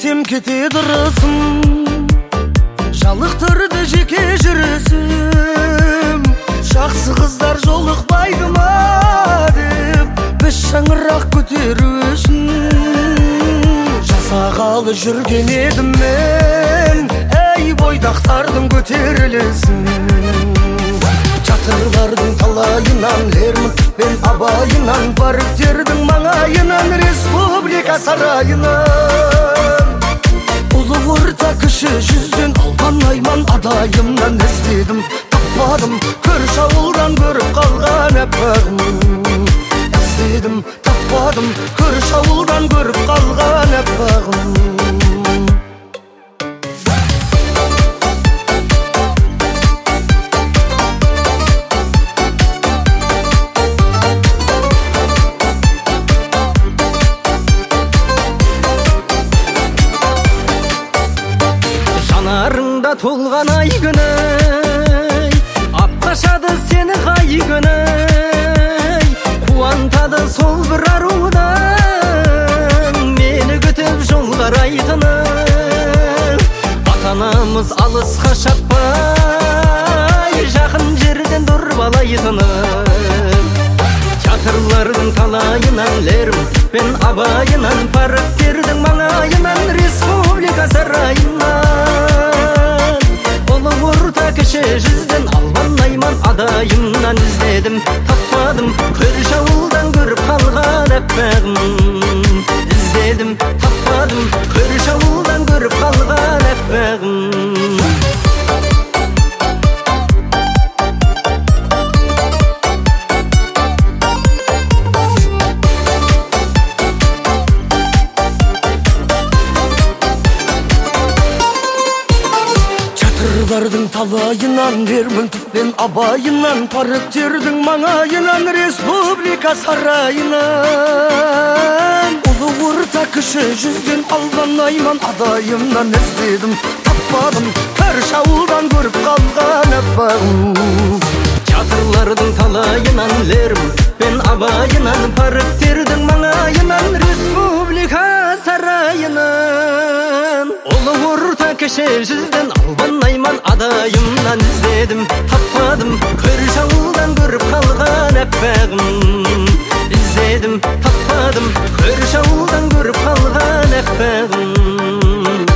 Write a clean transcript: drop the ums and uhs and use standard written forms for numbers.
Кетсем кетеді ырысым, жалықтырды жеке жүрісім. Жақсы қыздар жолықпайды ма деп, біз шаңырақ көтеру үшін жасағалы жүрген едім мен. Ей бойдақтардың көтерілесін, жатырлардың талайынан, Лермонтов пен Абайынан, парктердің маңайынан, республика сарайынан. Ұлы орта кіші жүзден алған айман адайымнан іздедім, таппадым. Көрші ауылдан көріп қалған әппағым, іздедім, таппадым. Көрші ауылдан көріп қалған әппағым. Жанарыңда толған ай күні, апқашады сені қай күні. Қуантады сол бір арудан, мені күтіп жол қарайтыны. Ата-анамыз алысқа шаппай, жақын жерден дұрбалайтыны. Театрлардың талайынан, Лермонтов пен Абайынан, парктердің маңайынан, республика сарайынан. Ұлы орта кіші жүзден алған айман адайымнан іздедім, таппадым. Көрші ауылдан көріп қалған әппағым, іздедім, таппадым. Көрші ауылдан көріп қалған әппағым. Жатырлардың талайынан, Лермонтов пен Абайынан, парктердің маңайынан, республика сарайынан. Ұлы орта кіші жүзден алған айман адайымнан іздедім, таппадым. Көрші ауылдан көріп қалған әппағым. Театрлардың талайынан, Лермонтов пен Абайынан, парктердің маңайынан, республика сарайынан. Ұлы орта кіші жүзден алған айман адайымнан іздедім, таппадым. Көрші ауылдан көріп қалған әппағым, іздедім, таппадым. Көрші ауылдан көріп қалған әппағым.